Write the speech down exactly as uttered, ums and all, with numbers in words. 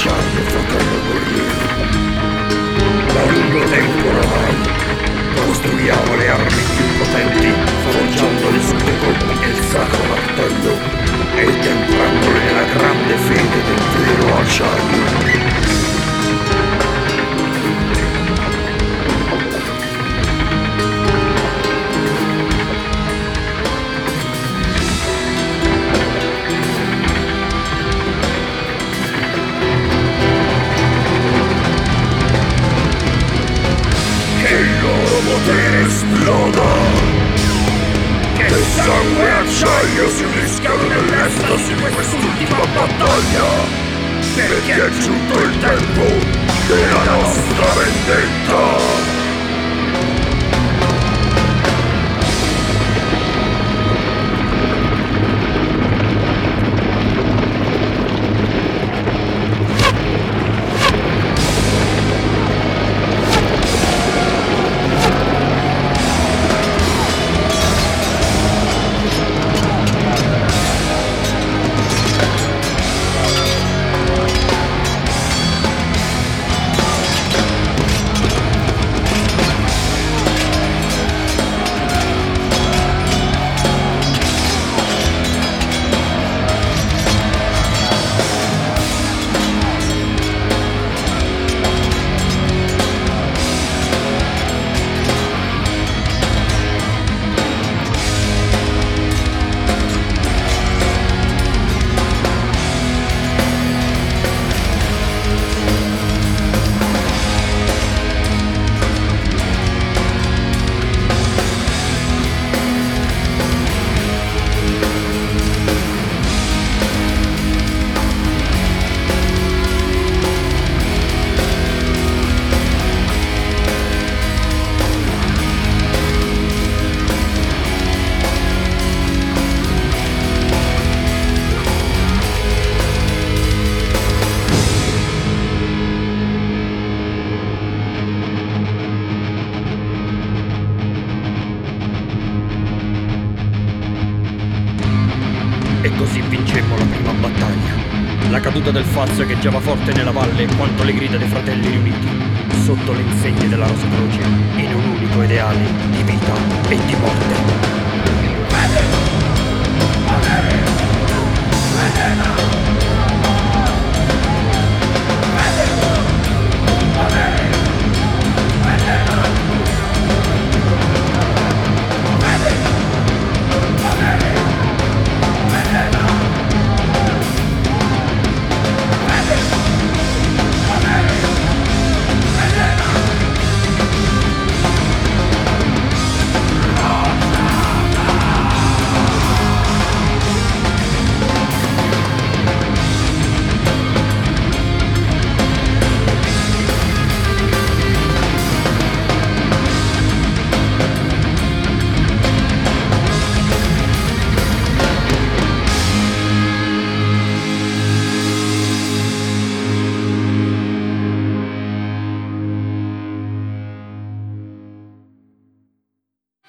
acciaio, fratello guerriero. Da lungo tempo oramai costruiamo le armi più potenti, forgiando le sue colpi e il sacro martello e temprandole nella grande fede del vero acciaio. Potere esploda, che sangue e acciaio si uniscano nell'estasi di quest'ultima battaglia, perché è giunto il tempo della nostra vendetta. E così vincemmo la prima battaglia. La caduta del Fazio echeggiava forte nella valle quanto le grida dei fratelli riuniti, sotto le insegne della Rosa Croce, in un unico ideale di vita e di morte. Vendetta! Vendetta!